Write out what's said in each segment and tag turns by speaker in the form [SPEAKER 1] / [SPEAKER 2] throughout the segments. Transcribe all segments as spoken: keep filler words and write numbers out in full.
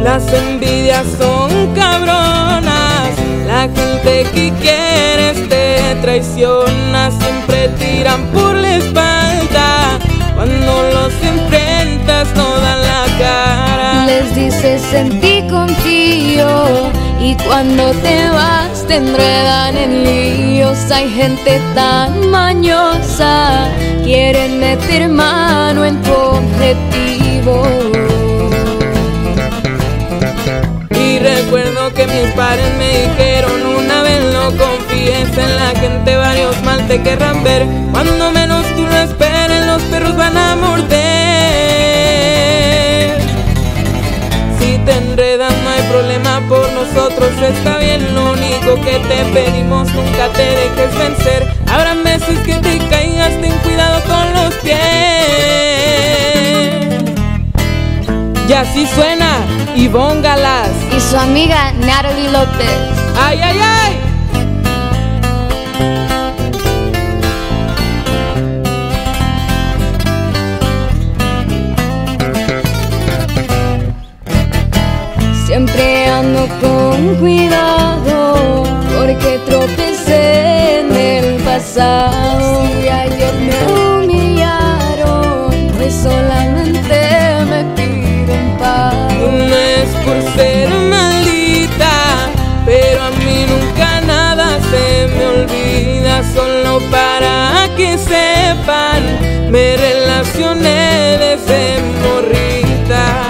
[SPEAKER 1] Las envidias son cabronas, la gente que quieres te traiciona, siempre tiran por la espalda, cuando los enfrentas no dan la cara.
[SPEAKER 2] Les dices en ti confío y cuando te vas te enredan en líos. Hay gente tan mañosa, quieren meter mano en tu objetivo.
[SPEAKER 1] Y recuerdo que mis padres me dijeron una vez: no confíes en la gente, varios mal te querrán ver. Cuando menos tú lo esperes, los perros van a morder. Si te enredan no hay problema, por nosotros está bien. Lo único que te pedimos, nunca te dejes vencer. Habrá veces que te caigas, ten cuidado con los pies. Y así suena Ivonne Galás
[SPEAKER 2] y su amiga Natalie López.
[SPEAKER 1] ¡Ay, ay, ay!
[SPEAKER 2] Siempre ando con cuidado porque tropecé en el pasado. Si ayer me humillaron, pues solamente me piden paro.
[SPEAKER 1] No es por ser maldita, pero a mí nunca nada se me olvida. Solo para que sepan, me relacioné desde morrita.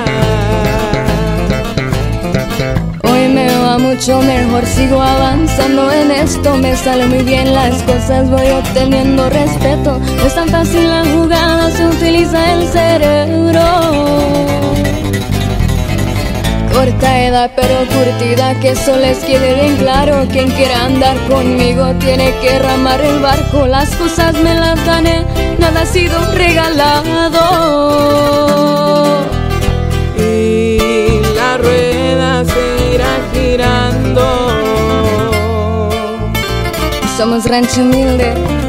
[SPEAKER 2] Hoy me va mucho mejor, sigo avanzando en esto. Me salen muy bien las cosas, voy obteniendo respeto. No es tan fácil la jugada, se utiliza el cerebro. Corta edad pero curtida, que eso les quede bien claro. Quien quiera andar conmigo tiene que ramar el barco. Las cosas me las gané, nada ha sido regalado.
[SPEAKER 1] Y la rueda seguirá girando.
[SPEAKER 2] Somos Rancho Humilde.